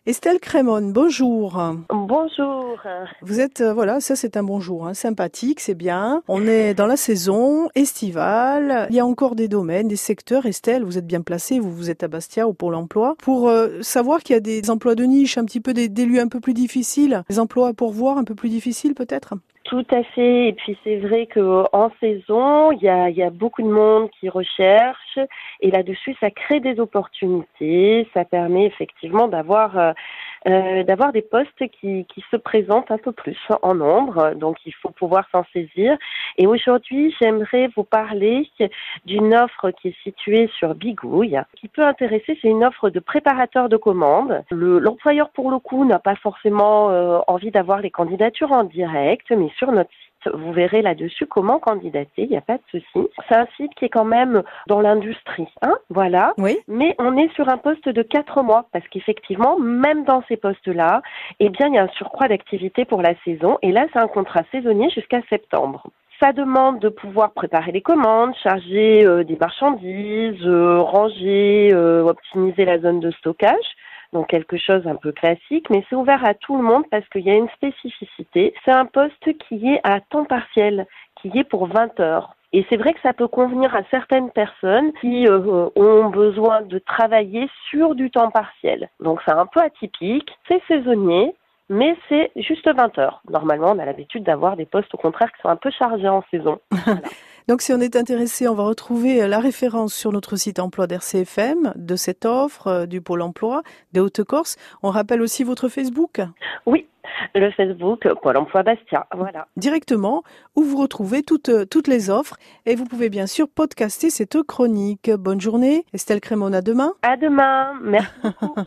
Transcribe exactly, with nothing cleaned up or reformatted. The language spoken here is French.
Estelle Crémone, bonjour. Bonjour. Vous êtes, euh, voilà, ça c'est un bonjour, hein, sympathique, c'est bien. On est dans la saison estivale. Il y a encore des domaines, des secteurs. Estelle, vous êtes bien placée, vous, vous êtes à Bastia, au Pôle emploi, pour euh, savoir qu'il y a des emplois de niche, un petit peu des, des lieux un peu plus difficiles, des emplois à pourvoir un peu plus difficiles peut-être. Tout à fait. Et puis c'est vrai qu'en saison, il y a, il y a beaucoup de monde qui recherche. Et là-dessus, ça crée des opportunités. Ça permet effectivement d'avoir euh, euh, d'avoir des postes qui, qui se présentent un peu plus en nombre. Donc il faut pouvoir s'en saisir. Et aujourd'hui, j'aimerais vous parler d'une offre qui est située sur Bigouille, qui peut intéresser. C'est une offre de préparateur de commandes. Le, l'employeur, pour le coup, n'a pas forcément euh, envie d'avoir les candidatures en direct, mais sur notre site, vous verrez là-dessus comment candidater, il n'y a pas de souci. C'est un site qui est quand même dans l'industrie, hein, voilà. Oui. Mais on est sur un poste de quatre mois, parce qu'effectivement, même dans ces postes-là, eh bien, il y a un surcroît d'activité pour la saison, et là, c'est un contrat saisonnier jusqu'à septembre. Ça demande de pouvoir préparer les commandes, charger euh, des marchandises, euh, ranger, euh, optimiser la zone de stockage. Donc quelque chose un peu classique, mais c'est ouvert à tout le monde parce qu'il y a une spécificité. C'est un poste qui est à temps partiel, qui est pour vingt heures. Et c'est vrai que ça peut convenir à certaines personnes qui euh, ont besoin de travailler sur du temps partiel. Donc c'est un peu atypique, c'est saisonnier, mais c'est juste vingt heures. Normalement, on a l'habitude d'avoir des postes au contraire qui sont un peu chargés en saison. Voilà. Donc si on est intéressé, on va retrouver la référence sur notre site emploi d'R C F M de cette offre euh, du Pôle emploi des Hautes-Corses. On rappelle aussi votre Facebook. Oui, le Facebook Pôle emploi Bastia, voilà. Directement, où vous retrouvez toutes, toutes les offres et vous pouvez bien sûr podcaster cette chronique. Bonne journée, Estelle Crémone, à demain. À demain, merci beaucoup.